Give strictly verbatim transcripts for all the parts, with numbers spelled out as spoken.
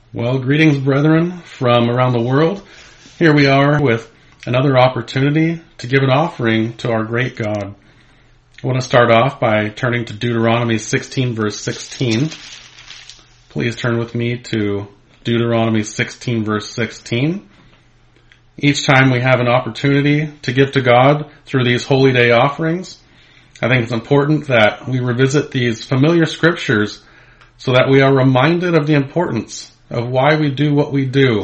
Well, greetings, brethren, from around the world. Here we are with another opportunity to give an offering to our great God. I want to start off by turning to Deuteronomy sixteen, verse sixteen. Please turn with me to Deuteronomy sixteen, verse sixteen. Each time we have an opportunity to give to God through these holy day offerings, I think it's important that we revisit these familiar scriptures so that we are reminded of the importance of why we do what we do.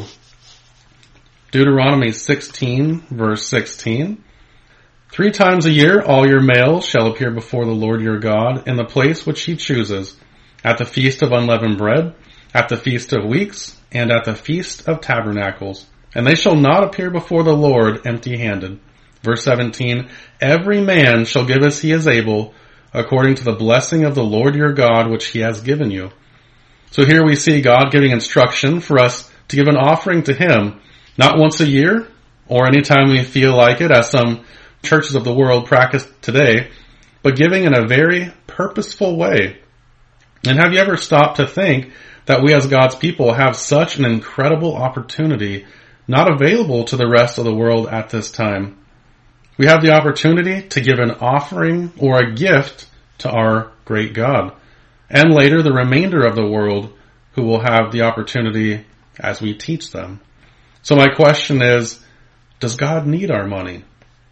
Deuteronomy sixteen, verse sixteen. Three times a year all your males shall appear before the Lord your God in the place which he chooses, at the feast of unleavened bread, at the feast of weeks, and at the feast of tabernacles. And they shall not appear before the Lord empty-handed. Verse seventeen, every man shall give as he is able, according to the blessing of the Lord your God which he has given you. So here we see God giving instruction for us to give an offering to him, not once a year, or anytime we feel like it, as some churches of the world practice today, but giving in a very purposeful way. And have you ever stopped to think that we as God's people have such an incredible opportunity not available to the rest of the world at this time? We have the opportunity to give an offering or a gift to our great God, and later the remainder of the world who will have the opportunity as we teach them. So my question is, does God need our money?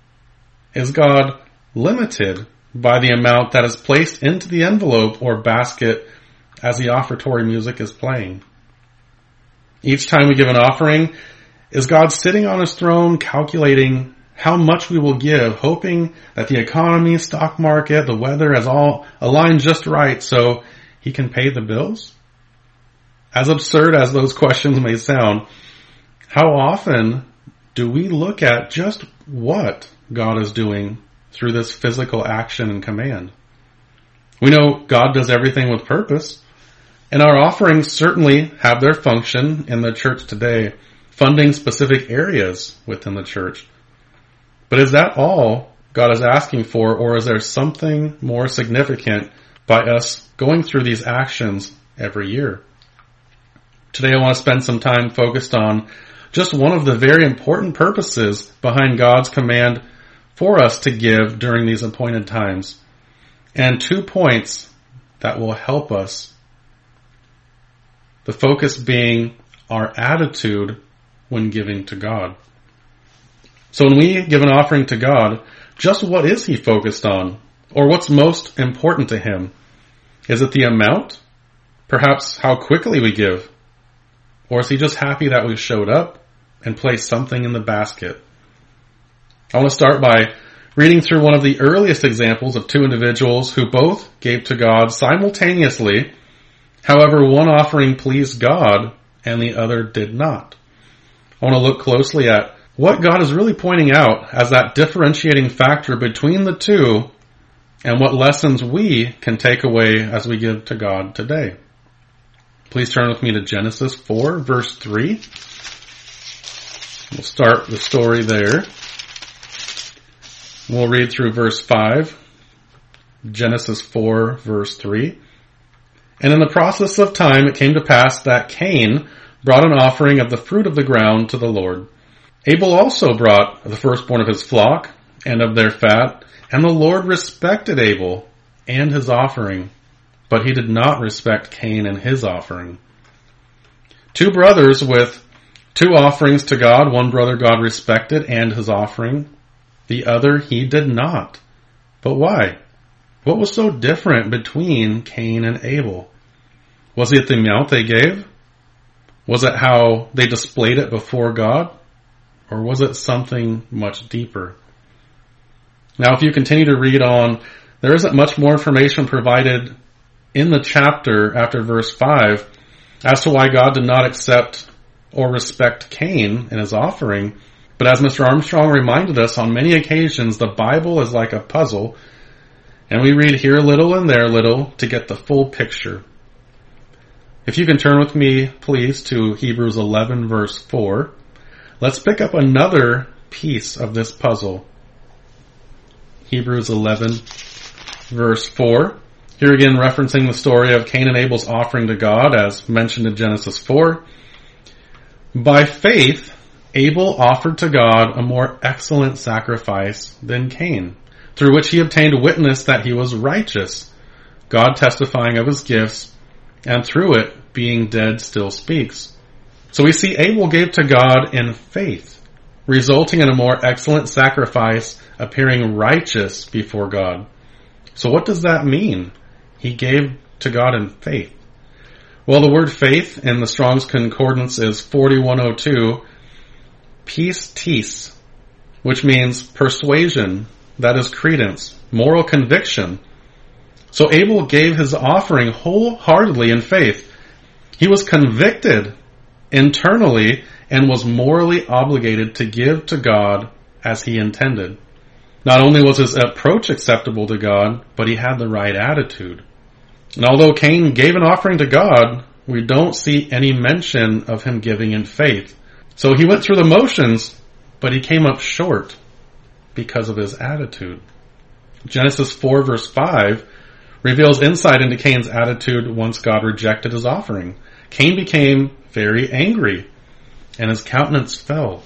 Is God limited by the amount that is placed into the envelope or basket as the offertory music is playing? Each time we give an offering, is God sitting on his throne calculating how much we will give, hoping that the economy, stock market, the weather is all aligned just right so he can pay the bills? As absurd as those questions may sound, how often do we look at just what God is doing through this physical action and command? We know God does everything with purpose, and our offerings certainly have their function in the church today, funding specific areas within the church. But is that all God is asking for, or is there something more significant by us going through these actions every year? Today I want to spend some time focused on just one of the very important purposes behind God's command for us to give during these appointed times, and two points that will help us. The focus being our attitude when giving to God. So when we give an offering to God, just what is he focused on? Or what's most important to him? Is it the amount? Perhaps how quickly we give? Or is he just happy that we showed up and placed something in the basket? I want to start by reading through one of the earliest examples of two individuals who both gave to God simultaneously. However, one offering pleased God and the other did not. I want to look closely at what God is really pointing out as that differentiating factor between the two, and what lessons we can take away as we give to God today. Please turn with me to Genesis four, verse three. We'll start the story there. We'll read through verse five. Genesis four, verse three. And in the process of time it came to pass that Cain brought an offering of the fruit of the ground to the Lord. Abel also brought the firstborn of his flock and of their fat, and the Lord respected Abel and his offering, but he did not respect Cain and his offering. Two brothers with two offerings to God, one brother God respected and his offering, the other he did not. But why? What was so different between Cain and Abel? Was it the amount they gave? Was it how they displayed it before God? Or was it something much deeper? Now, if you continue to read on, there isn't much more information provided in the chapter after verse five as to why God did not accept or respect Cain and his offering. But as Mister Armstrong reminded us on many occasions, the Bible is like a puzzle, and we read here a little and there a little to get the full picture. If you can turn with me, please, to Hebrews eleven, verse four. Let's pick up another piece of this puzzle. Hebrews eleven, verse four. Here again, referencing the story of Cain and Abel's offering to God, as mentioned in Genesis four. By faith, Abel offered to God a more excellent sacrifice than Cain, through which he obtained witness that he was righteous, God testifying of his gifts, and through it, being dead, still speaks. So we see Abel gave to God in faith, resulting in a more excellent sacrifice, appearing righteous before God. So what does that mean? He gave to God in faith. Well, the word faith in the Strong's Concordance is forty-one oh two, pistis, which means persuasion, that is credence, moral conviction. So Abel gave his offering wholeheartedly in faith. He was convicted internally and was morally obligated to give to God as he intended. Not only was his approach acceptable to God, but he had the right attitude. And although Cain gave an offering to God, we don't see any mention of him giving in faith. So he went through the motions, but he came up short because of his attitude. Genesis four verse five reveals insight into Cain's attitude once God rejected his offering. Cain became very angry, and his countenance fell.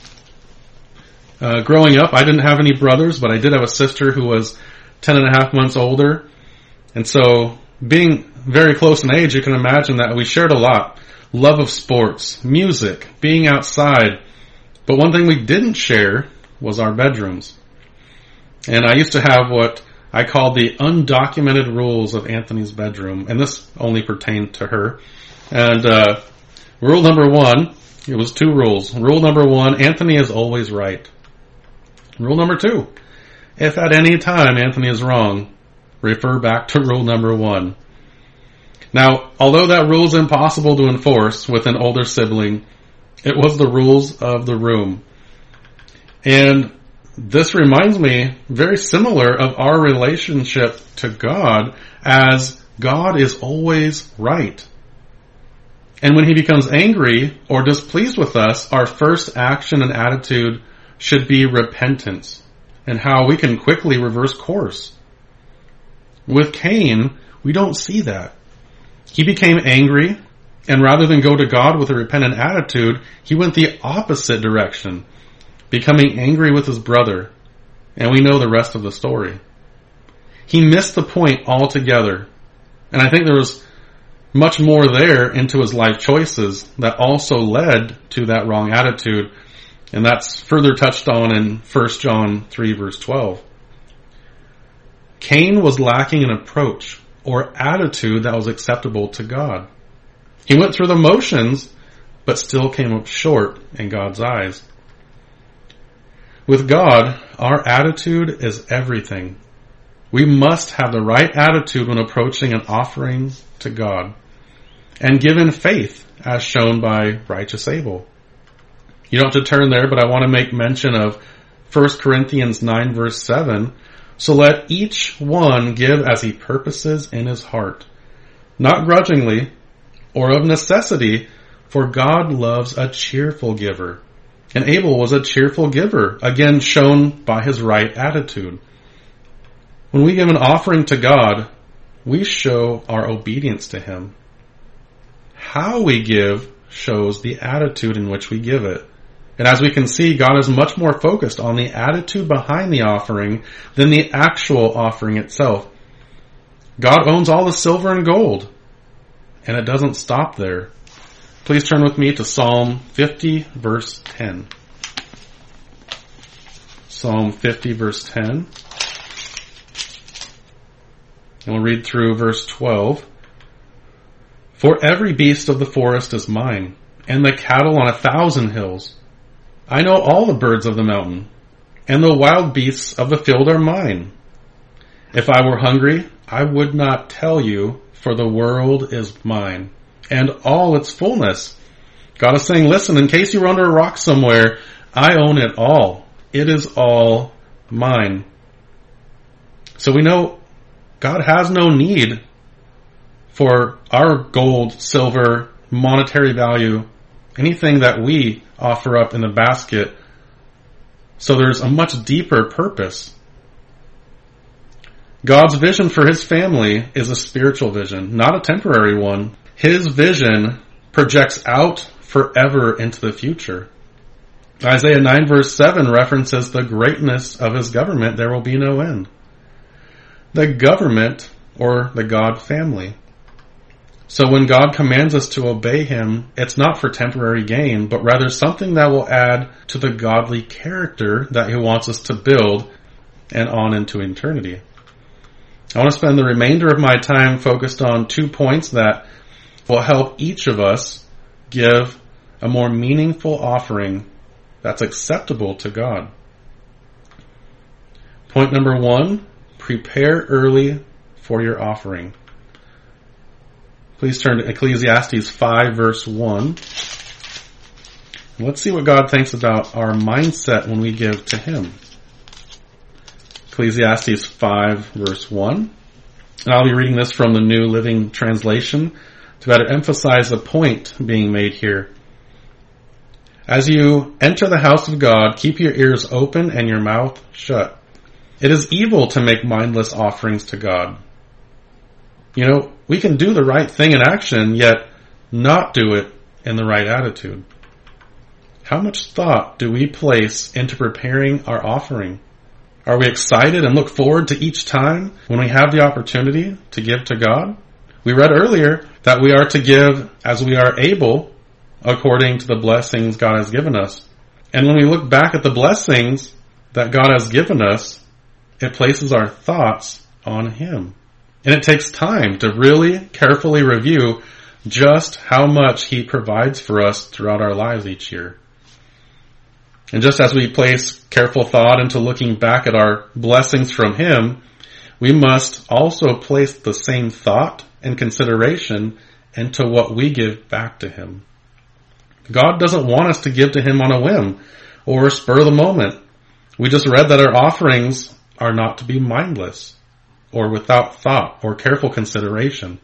Uh, growing up, I didn't have any brothers, but I did have a sister who was ten and a half months older. And so, being very close in age, you can imagine that we shared a lot. Love of sports, music, being outside. But one thing we didn't share was our bedrooms. And I used to have what I called the undocumented rules of Anthony's bedroom. And this only pertained to her. And uh, rule number one, it was two rules. Rule number one, Anthony is always right. Rule number two, if at any time Anthony is wrong, refer back to rule number one. Now, although that rule is impossible to enforce with an older sibling, it was the rules of the room. And this reminds me very similar of our relationship to God, as God is always right. And when he becomes angry or displeased with us, our first action and attitude should be repentance, and how we can quickly reverse course. With Cain, we don't see that. He became angry, and rather than go to God with a repentant attitude, he went the opposite direction, becoming angry with his brother. And we know the rest of the story. He missed the point altogether. And I think there was much more there into his life choices that also led to that wrong attitude. And that's further touched on in First John three verse twelve. Cain was lacking an approach or attitude that was acceptable to God. He went through the motions, but still came up short in God's eyes. With God, our attitude is everything. We must have the right attitude when approaching an offering to God, and give in faith, as shown by righteous Abel. You don't have to turn there, but I want to make mention of First Corinthians nine verse seven. So let each one give as he purposes in his heart, not grudgingly or of necessity, for God loves a cheerful giver. And Abel was a cheerful giver, again shown by his right attitude. When we give an offering to God, we show our obedience to him. How we give shows the attitude in which we give it. And as we can see, God is much more focused on the attitude behind the offering than the actual offering itself. God owns all the silver and gold, and it doesn't stop there. Please turn with me to Psalm fifty, verse ten. Psalm fifty, verse ten. And we'll read through verse twelve. For every beast of the forest is mine, and the cattle on a thousand hills. I know all the birds of the mountain, and the wild beasts of the field are mine. If I were hungry, I would not tell you, for the world is mine, and all its fullness. God is saying, listen, in case you were under a rock somewhere, I own it all. It is all mine. So we know God has no need for our gold, silver, monetary value, anything that we offer up in the basket. So there's a much deeper purpose. God's vision for his family is a spiritual vision, not a temporary one. His vision projects out forever into the future. Isaiah nine verse seven references the greatness of his government. There will be no end. The government, or the God family. So when God commands us to obey him, it's not for temporary gain, but rather something that will add to the godly character that he wants us to build and on into eternity. I want to spend the remainder of my time focused on two points that will help each of us give a more meaningful offering that's acceptable to God. Point number one, prepare early for your offering. Please turn to Ecclesiastes five verse one. Let's see what God thinks about our mindset when we give to him. Ecclesiastes five verse one. And I'll be reading this from the New Living Translation to better emphasize the point being made here. As you enter the house of God, keep your ears open and your mouth shut. It is evil to make mindless offerings to God. You know, we can do the right thing in action, yet not do it in the right attitude. How much thought do we place into preparing our offering? Are we excited and look forward to each time when we have the opportunity to give to God? We read earlier that we are to give as we are able according to the blessings God has given us. And when we look back at the blessings that God has given us, it places our thoughts on him. And it takes time to really carefully review just how much he provides for us throughout our lives each year. And just as we place careful thought into looking back at our blessings from him, we must also place the same thought and consideration into what we give back to him. God doesn't want us to give to him on a whim or spur of the moment. We just read that our offerings are not to be mindless or without thought or careful consideration.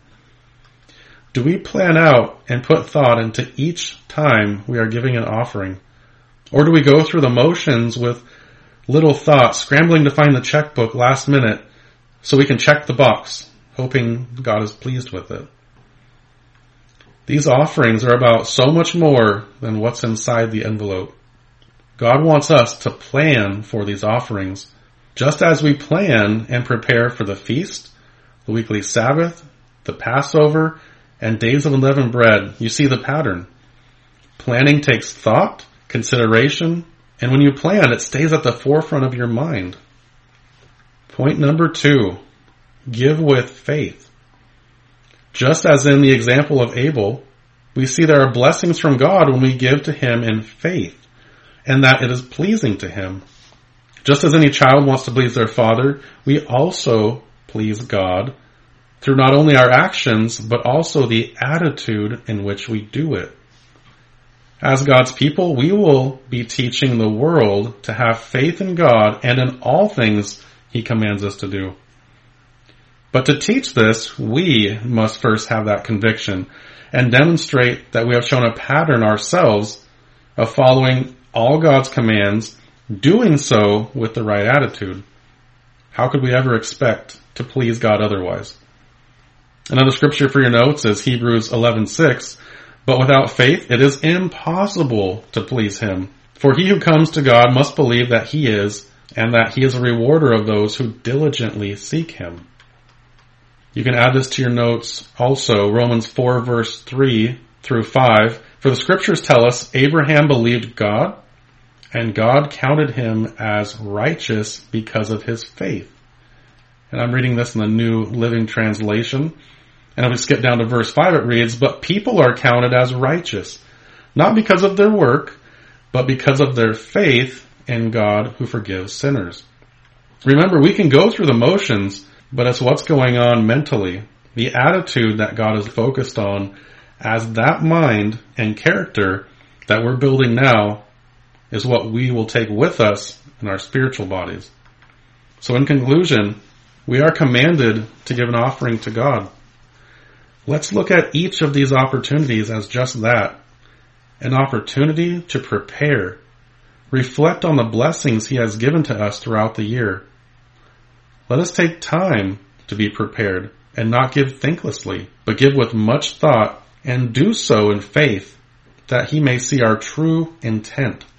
Do we plan out and put thought into each time we are giving an offering? Or do we go through the motions with little thought, scrambling to find the checkbook last minute so we can check the box, hoping God is pleased with it? These offerings are about so much more than what's inside the envelope. God wants us to plan for these offerings, just as we plan and prepare for the feast, the weekly Sabbath, the Passover, and days of unleavened bread. You see the pattern. Planning takes thought, consideration, and when you plan, it stays at the forefront of your mind. Point number two, give with faith. Just as in the example of Abel, we see there are blessings from God when we give to him in faith, and that it is pleasing to him. Just as any child wants to please their father, we also please God through not only our actions, but also the attitude in which we do it. As God's people, we will be teaching the world to have faith in God and in all things he commands us to do. But to teach this, we must first have that conviction and demonstrate that we have shown a pattern ourselves of following all God's commands, doing so with the right attitude. How could we ever expect to please God otherwise? Another scripture for your notes is Hebrews eleven six. But without faith, it is impossible to please him. For he who comes to God must believe that he is, and that he is a rewarder of those who diligently seek him. You can add this to your notes also, Romans four verse three through five. For the scriptures tell us Abraham believed God, and God counted him as righteous because of his faith. And I'm reading this in the New Living Translation. And if we skip down to verse five, it reads, but people are counted as righteous, not because of their work, but because of their faith in God who forgives sinners. Remember, we can go through the motions, but it's what's going on mentally, the attitude that God is focused on, as that mind and character that we're building now is what we will take with us in our spiritual bodies. So in conclusion, we are commanded to give an offering to God. Let's look at each of these opportunities as just that, an opportunity to prepare, reflect on the blessings he has given to us throughout the year. Let us take time to be prepared, and not give thanklessly, but give with much thought, and do so in faith, that he may see our true intent.